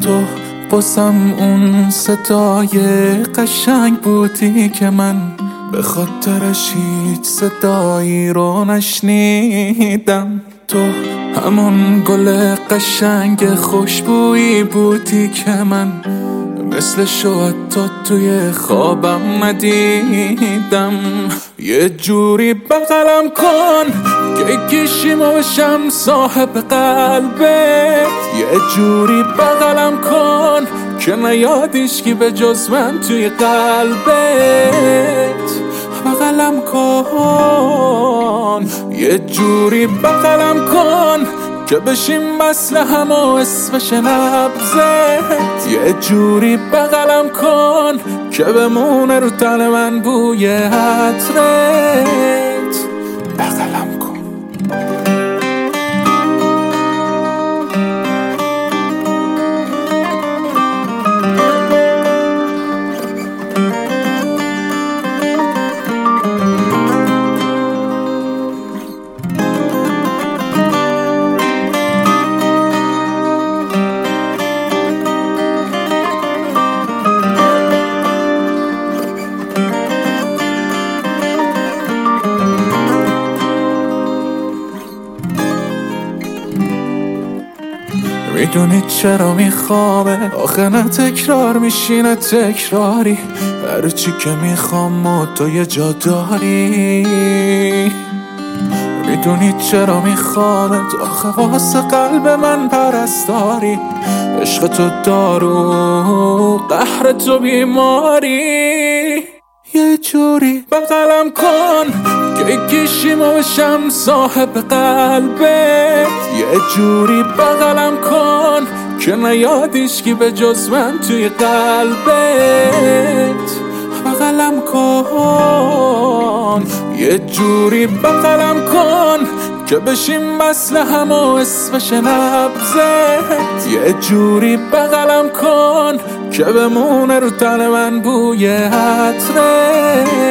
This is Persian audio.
تو بازم اون صدای قشنگ بودی که من به خاطرش هیچ صدایی رو نشنیدم. تو همون گل قشنگ خوشبویی بودی که من مثل شو تا توی خوابم ندیدم. یه جوری بغلم کن که کشیمو بشم صاحب قلبت، یه جوری بغلم کن که نیادیش کی به جز من توی قلبت. بغلم کن یه جوری بغلم کن که بشیم مثل هم و اسمش نبزت، یه جوری بغلم کن که بمونه رو تن من بوی عطرت. بغلم کن. میدونی چرا میخوامه آخه نه تکرار میشینه تکراری، هر چی که میخوام و تو یه جا داری. میدونی چرا میخوامه آخه واسه قلب من پرستاری، عشق تو دارو قهر تو بیماری. یه جوری بغلم کن که کشیمو بشم صاحب قلبت، یه جوری بغلم کن که نیادیش کی به جز من توی قلبت. بغلم کن یه جوری بغلم کن که بشیم مثل هم و اسمش نبزت، یه جوری بغلم کن که بمونه رو تن من بوی عطرت.